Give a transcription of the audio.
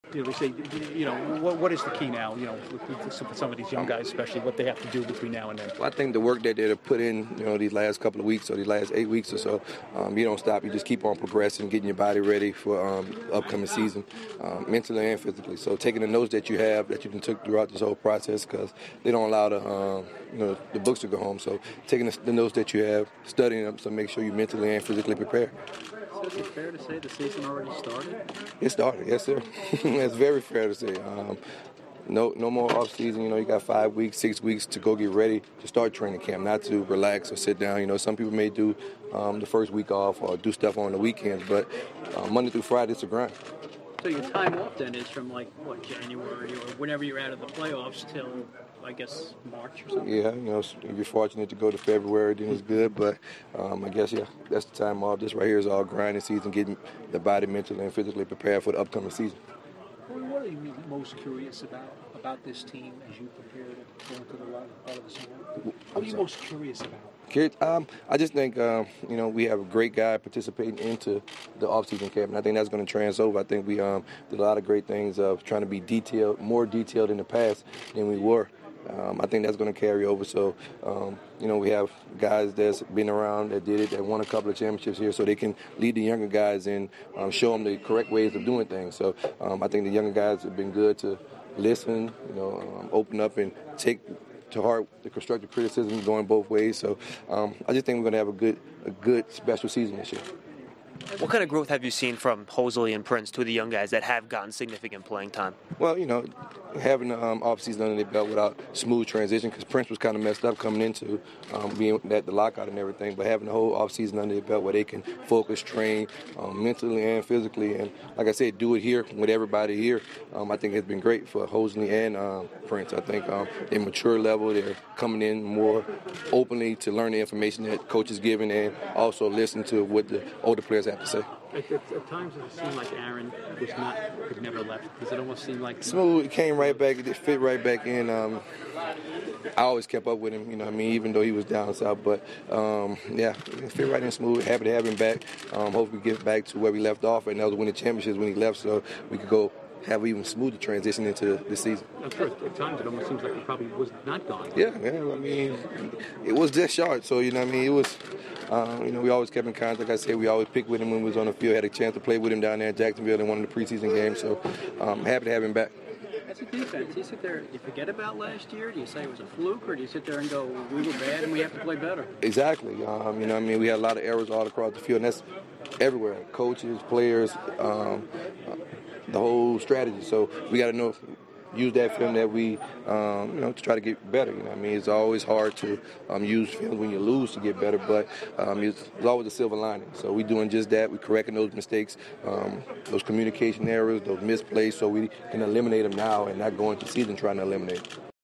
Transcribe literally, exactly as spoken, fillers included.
you know, they say, you know, what, what is the key now, you know, with, with some of these young guys, especially what they have to do between now and then? Well, I think the work that they've put in, you know, these last couple of weeks or these last eight weeks or so, um, you don't stop. You just keep on progressing, getting your body ready for um, upcoming season, um, mentally and physically. So taking the notes that you have, that you've been took throughout this whole process, because they don't allow the, um, you know, the books to go home. So taking the, the notes that you have, studying them, so make sure you're mentally and physically prepared. So is it fair to say the season already started? It started, yes, sir. It's very fair to say. Um, no, no more off season. You know, you got five weeks, six weeks to go get ready to start training camp, not to relax or sit down. You know, some people may do um, the first week off or do stuff on the weekends, but uh, Monday through Friday, it's a grind. So your time off then is from like what, January or whenever you're out of the playoffs till, I guess, March or something? Yeah, you know, if you're fortunate to go to February, then it's good. But um, I guess, yeah, that's the time off. This right here is all grinding season, getting the body mentally and physically prepared for the upcoming season. What are you most curious about about this team as you prepare to go into the latter part of the season? What are you most curious about? Um, I just think, um, you know, we have a great guy participating into the off-season camp, and I think that's going to trans over. I think we um, did a lot of great things of trying to be detailed, more detailed in the past than we were. Um, I think that's going to carry over. So, um, you know, we have guys that's been around that did it, that won a couple of championships here, so they can lead the younger guys and um, show them the correct ways of doing things. So um, I think the younger guys have been good to listen, you know, um, open up and take to heart the constructive criticism going both ways. So um, I just think we're going to have a good, a good special season this year. What kind of growth have you seen from Hosley and Prince, two of the young guys that have gotten significant playing time? Well, you know, having the um, offseason under their belt without smooth transition, because Prince was kind of messed up coming into um, being at the lockout and everything, but having the whole offseason under their belt where they can focus, train um, mentally and physically, and like I said, do it here with everybody here, um, I think it's been great for Hosley and um, Prince. I think um, their mature level, they're coming in more openly to learn the information that coach is giving and also listen to what the older players have to say. At, at, at times it seemed like Aaron was not, had never left. Does it almost seem like... Smooth, it came right back, it fit right back in. Um, I always kept up with him, you know what I mean, even though he was down south. But, um, yeah, it fit right in smooth. Happy to have him back. Um, hope we get back to where we left off, and that was winning championships when he left, so we could go have even smoother transition into this season. Of course, at times it almost seems like he probably was not gone. Yeah, yeah, I mean, it was just short, so, you know what I mean, it was, um, you know, we always kept in contact. Like I said, we always picked with him when we was on the field, had a chance to play with him down there in Jacksonville in one of the preseason games, so um, happy to have him back. As a defense, do you sit there, do you forget about last year? Do you say it was a fluke, or do you sit there and go, we were bad and we have to play better? Exactly. Um, you know what I mean, we had a lot of errors all across the field, and that's everywhere, coaches, players, um, the whole strategy. So we got to know, use that film that we, um, you know, to try to get better. You know what I mean? It's always hard to um, use film when you lose to get better, but um, it's, it's always a silver lining. So we're doing just that. We're correcting those mistakes, um, those communication errors, those misplays, so we can eliminate them now and not go into the season trying to eliminate them.